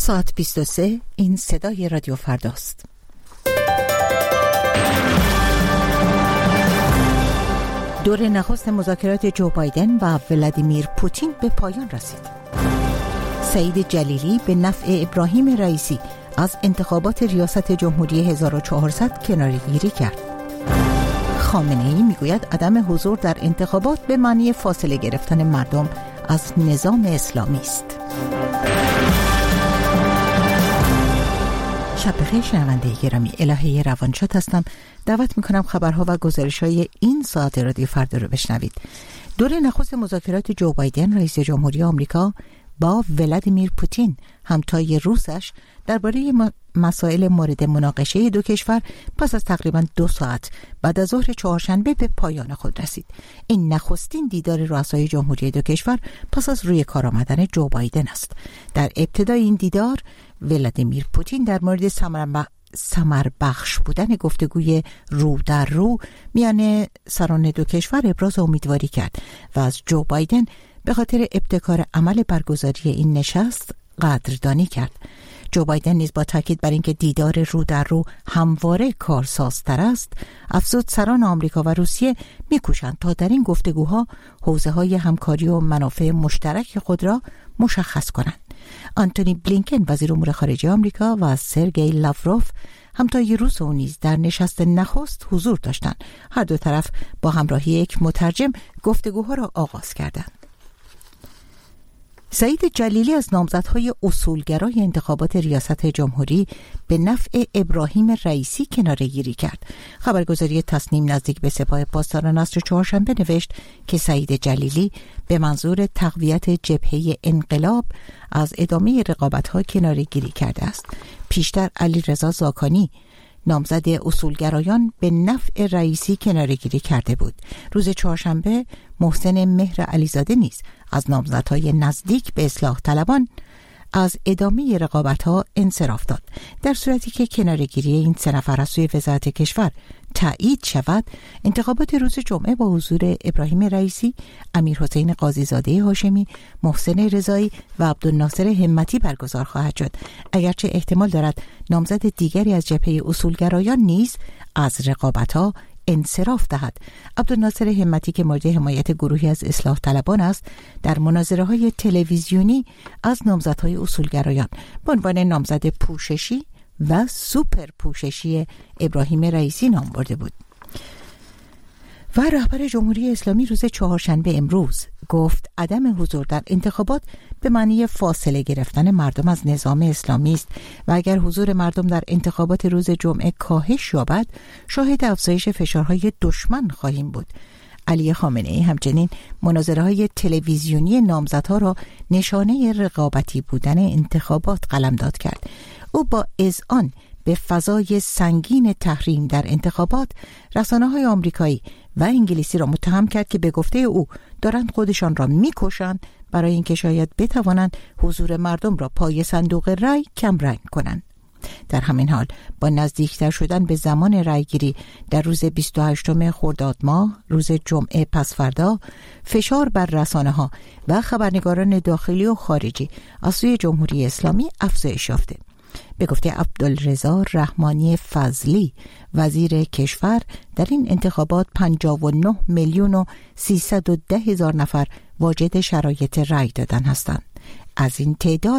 ساعت 23. این صدای رادیو فرداست. دور نخست مذاکرات جو بایدن و ولادیمیر پوتین به پایان رسید. سعید جلیلی به نفع ابراهیم رئیسی از انتخابات ریاست جمهوری 1400 کناره‌گیری کرد. خامنه‌ای میگوید عدم حضور در انتخابات به معنی فاصله گرفتن مردم از نظام اسلامی است. شب بخیر شنونده گرامی، الهه روانشاد هستم. دعوت میکنم خبرها و گزارش‌های این ساعت رادیو فردا رو بشنوید. دور نخست مذاکرات جو بایدن رئیس جمهوری آمریکا با ولادیمیر پوتین همتای روسش درباره مسائل مورد مناقشه دو کشور پس از تقریباً 2 ساعت بعد از ظهر چهارشنبه به پایان خود رسید. این نخستین دیدار رؤسای جمهوری دو کشور پس از روی کار آمدن جو بایدن است. در ابتدای این دیدار ولادیمیر پوتین در مورد ثمر بخش بودن گفتگوی رو در رو میان سران دو کشور ابراز امیدواری کرد و از جو بایدن به خاطر ابتکار عمل برگزاری این نشست قدردانی کرد. جو بایدن نیز با تاکید بر اینکه دیدار رو در رو همواره کارسازتر است، افزود سران آمریکا و روسیه می‌کوشند تا در این گفتگوها حوزه‌های همکاری و منافع مشترک خود را مشخص کنند. آنتونی بلینکن وزیر امور خارجه آمریکا و سرگئی لاوروف همتای روس و نیز در نشست نخست حضور داشتند. هر دو طرف با همراهی یک مترجم گفتگوها را آغاز کردند. سعید جلیلی از نامزدهای اصولگرای انتخابات ریاست جمهوری به نفع ابراهیم رئیسی کناره‌گیری کرد. خبرگزاری تصنیم نزدیک به سپاه پاسداران عصر چهارشنبه نوشت که سعید جلیلی به منظور تقویت جبهه انقلاب از ادامه رقابت‌ها کناره‌گیری کرده است. پیشتر علیرضا زاکانی نامزد اصولگرایان به نفع رئیسی کناره‌گیری کرده بود. روز چهارشنبه محسن مهر علیزاده نیز از نامزدهای نزدیک به اصلاح طلبان از ادامه رقابت‌ها انصراف داد. در صورتی که کناره‌گیری این 3 نفر از سوی وزارت کشور تایید شود، انتخابات روز جمعه با حضور ابراهیم رئیسی، امیرحسین قاضیزاده هاشمی، محسن رضایی و عبدالناصر همتی برگزار خواهد شد. اگرچه احتمال دارد نامزد دیگری از جبهه اصولگرایان نیز از رقابت‌ها انصراف دهد. عبدالناصر همتی که مورد حمایت گروهی از اصلاح طلبان است، در مناظره‌های تلویزیونی از نامزدهای اصولگرایان به عنوان نامزد پوششی و سوپر پوششی ابراهیم رئیسی نام برده بود. و رهبر جمهوری اسلامی روز چهارشنبه امروز گفت عدم حضور در انتخابات به معنی فاصله گرفتن مردم از نظام اسلامی است و اگر حضور مردم در انتخابات روز جمعه کاهش یابد، شاهد افزایش فشارهای دشمن خواهیم بود. علی خامنه‌ای همچنین مناظره‌های تلویزیونی نامزدها را نشانه رقابتی بودن انتخابات قلمداد کرد. او با اذعان به فضای سنگین تحریم در انتخابات رسانه‌های آمریکایی و انگلیسی را متهم کرد که به گفته او دارند خودشان را می‌کشند برای اینکه شاید بتوانند حضور مردم را پای صندوق رای کم رنگ کنند. در همین حال با نزدیکتر شدن به زمان رایگیری در روز 28 خرداد ماه، روز جمعه پس فردا، فشار بر رسانه‌ها و خبرنگاران داخلی و خارجی از سوی جمهوری اسلامی افزایش یافته. به گفته عبدالرضا رحمانی فضلی وزیر کشور، در این انتخابات 59,310,000 نفر واجد شرایط رأی دادن هستند. از این تعداد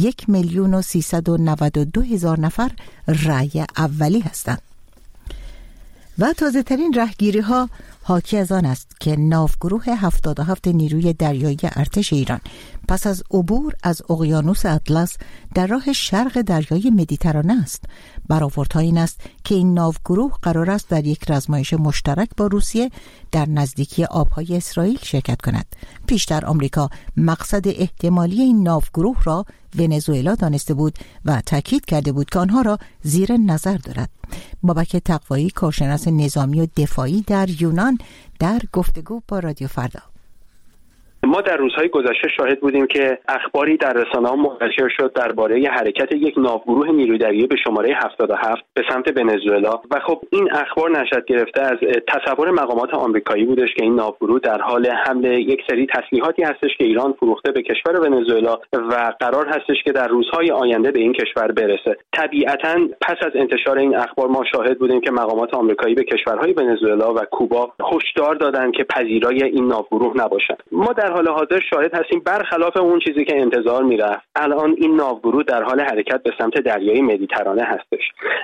1,392,000 نفر رأی اولی هستند. و تازه ترین رهگیری ها حاکی از آن است که ناوگروه 77 نیروی دریایی ارتش ایران پس از عبور از اقیانوس اطلس در راه شرق دریای مدیترانه است. برآوردها این است که این ناوگروه قرار است در یک رزمایش مشترک با روسیه در نزدیکی آبهای اسرائیل شرکت کند. پیشتر آمریکا مقصد احتمالی این ناوگروه را ونزوئلا دانسته بود و تاکید کرده بود که آنها را زیر نظر دارد. بابک تقوایی، کارشناس نظامی و دفاعی در یونان، در گفتگو با رادیو فردا: ما در روزهای گذشته شاهد بودیم که اخباری در رسانه‌ها منتشر شد درباره حرکت یک ناوگروه نیروی دریایی به شماره 77 به سمت ونزوئلا و خب این اخبار نشأت گرفته از تصور مقامات آمریکایی بودش که این ناوگروه در حال حمل یک سری تسلیحاتی هستش که ایران فروخته به کشور ونزوئلا و قرار هستش که در روزهای آینده به این کشور برسه. طبیعتاً پس از انتشار این اخبار ما شاهد بودیم که مقامات آمریکایی به کشورهای ونزوئلا و کوبا هشدار دادند که پذیرای این ناوگروه نباشند. ما در حال حاضر شاهد هستیم برخلاف اون چیزی که انتظار میرفت الان این ناوگروه در حال حرکت به سمت دریای مدیترانه هستش.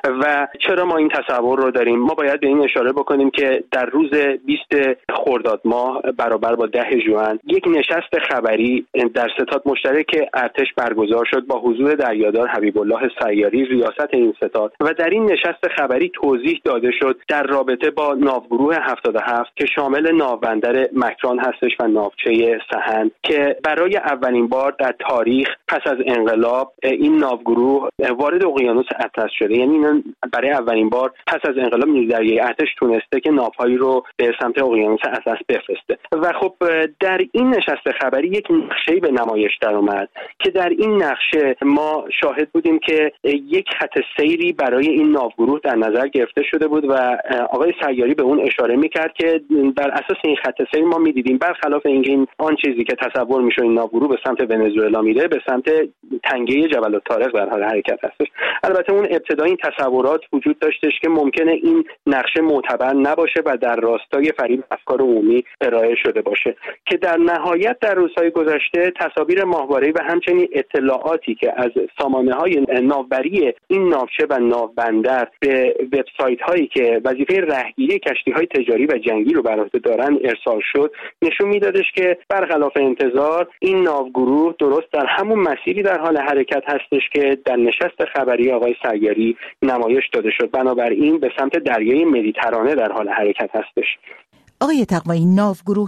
و چرا ما این تصور رو داریم؟ ما باید به این اشاره بکنیم که در روز 20 خرداد ماه برابر با 10 ژوئن یک نشست خبری در ستاد مشترک ارتش برگزار شد با حضور دریادار حبیب الله سیاری ریاست این ستاد و در این نشست خبری توضیح داده شد در رابطه با ناوگروه 77 که شامل ناوبندر مکران هستش و ناوچه سهند که برای اولین بار در تاریخ پس از انقلاب این ناوگروه وارد اقیانوس اطلس شده. یعنی برای اولین بار پس از انقلاب نیروی دریایی ارتش تونسته که ناوهایی رو به سمت اقیانوس اطلس بفرسته و خب در این نشست خبری یک نقشه‌ای به نمایش در اومد که در این نقشه ما شاهد بودیم که یک خط سیری برای این ناوگروه در نظر گرفته شده بود و آقای سیاری به اون اشاره میکرد که بر اساس این خط سیر ما میدیدیم برخلاف اینکه آن چیزی که تصور میشه این ناوگروه به سمت ونزوئلا میره به سمت تنگه جبل الطارق در حال حرکت هستش. البته اون ابتدای این تصورات وجود داشتش که ممکنه این نقشه معتبر نباشه و در راستای فریب افکار عمومی ارائه شده باشه که در نهایت در روزهای گذشته تصاویر ماهواره‌ای و همچنین اطلاعاتی که از سامانه‌های ناوبری این ناوچه و ناوبندر به وبسایت‌هایی که وظیفه رهگیری کشتی‌های تجاری و جنگی رو بر عهده دارن ارسال شد نشون میدادش که برخلاف انتظار این ناوگروه درست در همون مسیری در حال حرکت هستش که در نشست خبری آقای سیاری نمایش داده شد. بنابراین به سمت دریای مدیترانه در حال حرکت هستش. آقای تقوایی، ناوگروه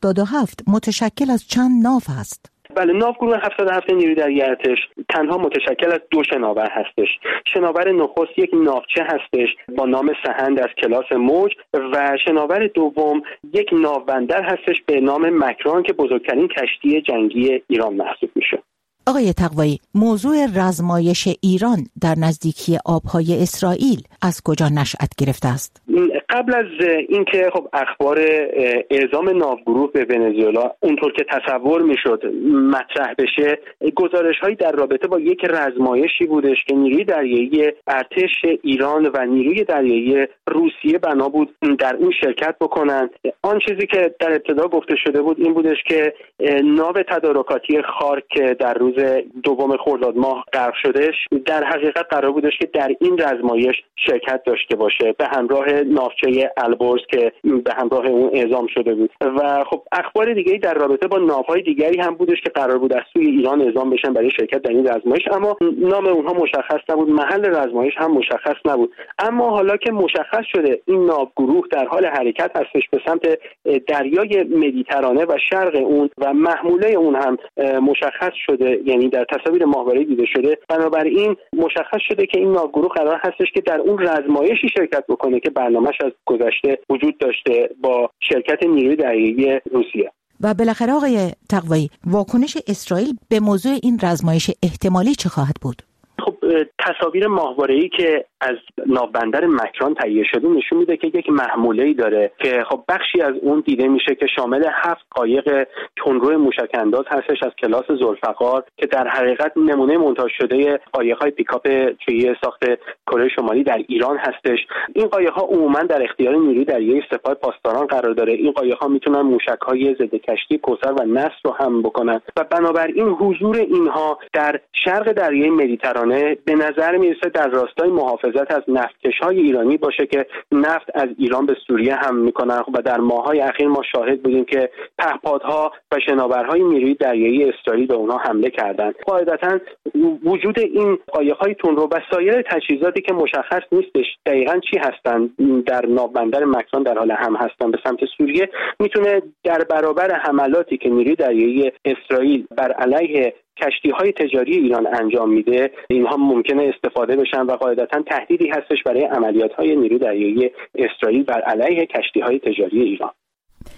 77 متشکل از چند ناو هست؟ بله، ناوگروه 77 نیروی دریایی ارتش تنها متشکل از 2 شناور هستش. شناور نخست یک ناوچه هستش با نام سهند از کلاس موج و شناور دوم یک ناوبندر هستش به نام مکران که بزرگترین کشتی جنگی ایران محسوب میشه. آقای تقوایی، موضوع رزمایش ایران در نزدیکی آبهای اسرائیل از کجا نشأت گرفته است؟ قبل از اینکه خب اخبار اعزام ناوگروه به ونزوئلا اونطور که تصور میشد مطرح بشه، گزارش‌هایی در رابطه با یک رزمایشی بودش که نیروی دریایی ارتش ایران و نیروی دریایی روسیه بنا بود در اون شرکت بکنن. آن چیزی که در ابتدا گفته شده بود این بودش که ناو تدارکاتی خارک در روز 2 خرداد ماه غرق شدش در حقیقت قرار بودش که در این رزمایش شرکت داشته باشه به همراه ناوچه البرز که به همراه اون اعزام شده بود و خب اخبار دیگه‌ای در رابطه با ناوهای دیگری هم بودش که قرار بود از سوی ایران اعزام بشن برای شرکت در این رزمایش، اما نام اونها مشخص نبود، محل رزمایش هم مشخص نبود. اما حالا که مشخص شده این ناوگروه در حال حرکت هستش به سمت دریای مدیترانه و شرق اون و محموله اون هم مشخص شده، یعنی در تصاویر ماهواره‌ای دیده شده، بنابراین مشخص شده که این ناوگروه قرار هستش که در اون رزمایشی شرکت بکنه که برنامه‌اش از گذشته وجود داشته با شرکت نیروی دریایی روسیه. و بالاخره آقای تقوایی، واکنش اسرائیل به موضوع این رزمایش احتمالی چه خواهد بود؟ خب تصاویر ماهواره‌ای که از ناوبندر مکران تهیه شده نشون میده که یک محموله‌ای داره که خب بخشی از اون دیده میشه که شامل 7 قایق تندرو موشک‌انداز هستش از کلاس ذوالفقار که در حقیقت نمونه مونتاژ شده قایق‌های پیکاپ چویی ساخت کره شمالی در ایران هستش. این قایق‌ها عموماً در اختیار نیروی دریایی سپاه پاسداران قرار داره. این قایق‌ها میتونن موشک‌های ضد کشتی کوثر و نصر رو حمل بکنن و بنابراین حضور اینها در شرق دریای مدیترانه به نظر میرسه در راستای محافظت از نفتکش‌های ایرانی باشه که نفت از ایران به سوریه حمل میکنن و در ماه‌های اخیر ما شاهد بودیم که پهپادها و شناورهای نیروی دریایی اسرائیل به اونها حمله کردند. قاعدتاً وجود این قایق‌های تندرو و سایر تجهیزاتی که مشخص نیستش دقیقاً چی هستن در ناوبندر مکران در حال حمل هستن به سمت سوریه میتونه در برابر حملاتی که نیروی دریایی اسرائیل بر علیه کشتی‌های تجاری ایران انجام میده اینها ممکنه استفاده بشن و قاعدتاً تهدیدی هستش برای عملیات‌های نیروی دریایی اسرائیل بر علیه کشتی‌های تجاری ایران.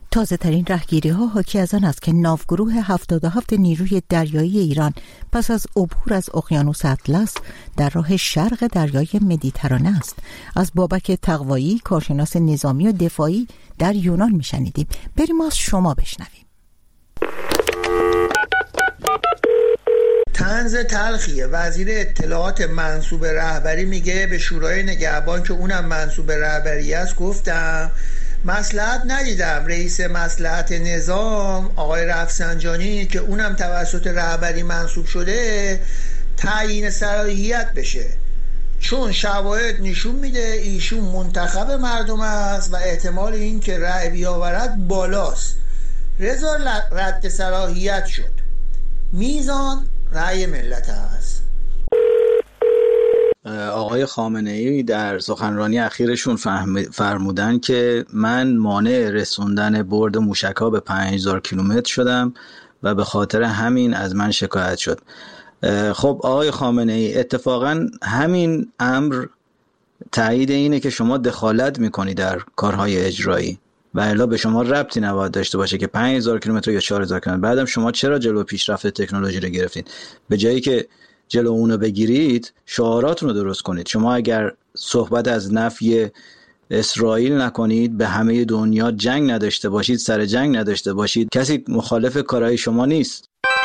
تازه ترین رهگیری ها حاکی از آن است که ناوگروه 77 نیروی دریایی ایران پس از عبور از اقیانوس اطلس در راه شرق دریای مدیترانه است. از بابک تقوایی، کارشناس نظامی و دفاعی در یونان میشنیدیم. بریم از شما بشنویم. طنز تلخیه. وزیر اطلاعات منصوب رهبری میگه به شورای نگهبان که اونم منصوب رهبری است گفتم مصلحت ندیدم رئیس مصلحت نظام آقای رفسنجانی که اونم توسط رهبری منصوب شده تعیین صلاحیت بشه، چون شواهد نشون میده ایشون منتخب مردم است و احتمال این که رأی بیاورد بالاست. رضا رد صلاحیت شد، میزان رأی ملت است. آقای خامنه‌ای در سخنرانی اخیرشون فرمودن که من مانع رسوندن برد موشک‌ها به 5000 کیلومتر شدم و به خاطر همین از من شکایت شد. خب آقای خامنه‌ای، اتفاقا همین امر تایید اینه که شما دخالت میکنی در کارهای اجرایی و الا به شما ربطی نباید داشته باشه که 5000 کیلومتر یا 4000 کیلومتر. بعدم شما چرا جلو پیشرفت تکنولوژی رو گرفتین؟ به جایی که جلو اونو بگیرید شعاراتون رو درست کنید. شما اگر صحبت از نفی اسرائیل نکنید، به همه دنیا جنگ نداشته باشید، سر جنگ نداشته باشید، کسی مخالف کارهای شما نیست.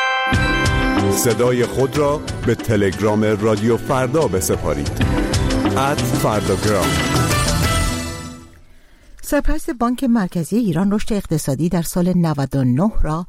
صدای خود را به تلگرام رادیو فردا بسپارید. @فرداگرام. سرپرست بانک مرکزی ایران رشد اقتصادی در سال 99 را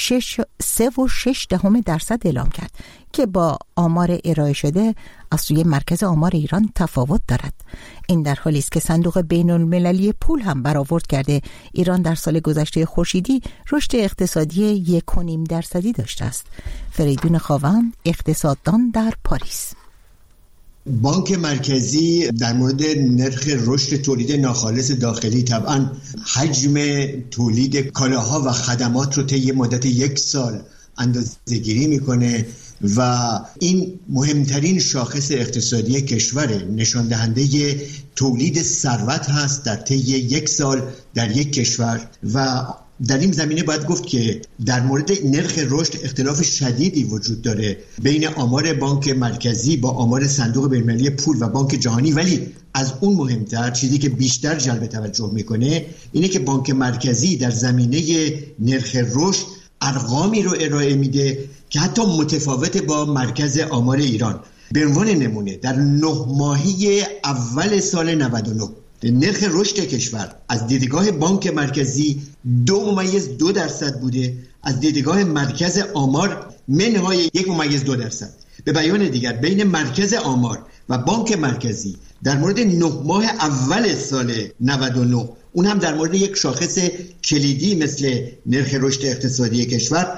3.6% اعلام کرد که با آمار ارائه شده از سوی مرکز آمار ایران تفاوت دارد. این در حالی است که صندوق بین المللی پول هم برآورد کرده ایران در سال گذشته خورشیدی رشد اقتصادی 1.5% داشته است. فریدون خاوند، اقتصاددان در پاریس. بانک مرکزی در مورد نرخ رشد تولید ناخالص داخلی طبعا حجم تولید کالاها و خدمات رو طی مدت 1 سال اندازه‌گیری میکنه و این مهمترین شاخص اقتصادی کشوره، نشان دهنده تولید ثروت هست در طی 1 سال در یک کشور. و در این زمینه باید گفت که در مورد نرخ رشد اختلاف شدیدی وجود داره بین آمار بانک مرکزی با آمار صندوق بین‌المللی پول و بانک جهانی، ولی از اون مهمتر چیزی که بیشتر جلب توجه میکنه اینه که بانک مرکزی در زمینه نرخ رشد ارقامی رو ارائه میده که حتی متفاوت با مرکز آمار ایران. به عنوان نمونه در 9 ماهی اول سال 99 نرخ رشد کشور از دیدگاه بانک مرکزی 2.2% بوده، از دیدگاه مرکز آمار منهای 1.2%. به بیان دیگر بین مرکز آمار و بانک مرکزی در مورد 9 ماه اول سال 99، اون هم در مورد یک شاخص کلیدی مثل نرخ رشد اقتصادی کشور،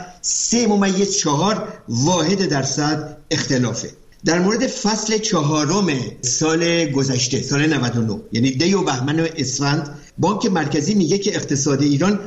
3.4% اختلافه. در مورد فصل 4 سال گذشته، سال 99، یعنی دی و بهمن و اسفند، بانک مرکزی میگه که اقتصاد ایران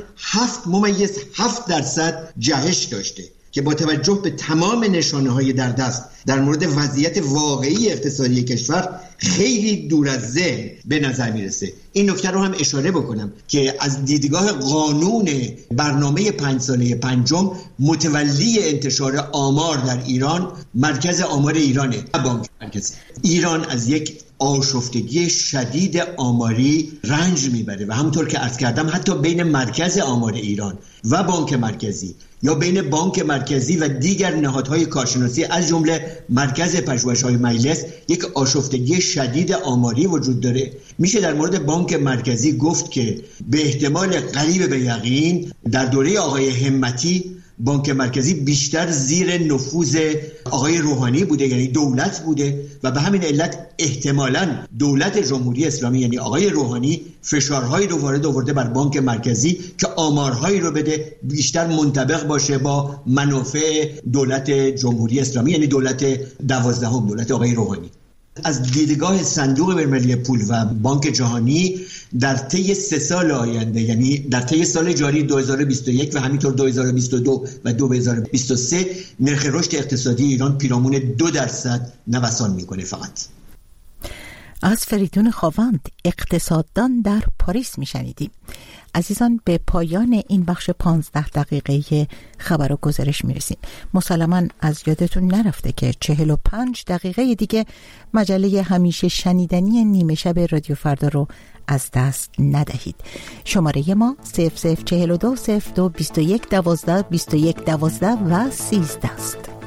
7.7% جهش داشته که با توجه به تمام نشانه‌های در دست در مورد وضعیت واقعی اقتصادی کشور خیلی دور از ذهن به نظر میرسه. این نکته رو هم اشاره بکنم که از دیدگاه قانون برنامه 5 ساله پنجم متولی انتشار آمار در ایران مرکز آمار ایرانه. بانک مرکزی ایران از یک آشفتگی شدید آماری رنج میبره و همونطور که عرض کردم حتی بین مرکز آمار ایران و بانک مرکزی یا بین بانک مرکزی و دیگر نهادهای کارشناسی از جمله مرکز پژوهش‌های مجلس یک آشفتگی شدید آماری وجود داره. میشه در مورد بانک مرکزی گفت که به احتمال قریب به یقین در دوره آقای همتی بانک مرکزی بیشتر زیر نفوذ آقای روحانی بوده، یعنی دولت بوده، و به همین علت احتمالاً دولت جمهوری اسلامی یعنی آقای روحانی فشارهایی رو وارد آورده بر بانک مرکزی که آمارهایی رو بده بیشتر منطبق باشه با منافع دولت جمهوری اسلامی، یعنی دولت 12ام، دولت آقای روحانی. از دیدگاه صندوق بین‌المللی پول و بانک جهانی در طی 3 سال آینده، یعنی در طی سال جاری 2021 و همینطور 2022 و 2023، نرخ رشد اقتصادی ایران پیرامون 2% نوسان میکنه. فقط از فریدون خاوند، اقتصاددان در پاریس میشنیدیم. عزیزان، به پایان این بخش 15 دقیقه خبر و گزارش میرسیم. مسلماً از یادتون نرفته که 45 دقیقه دیگه مجله همیشه شنیدنی نیمه شب رادیو فردا رو از دست ندهید. شماره ما 0042 02 21 12 21 12 و 13 است.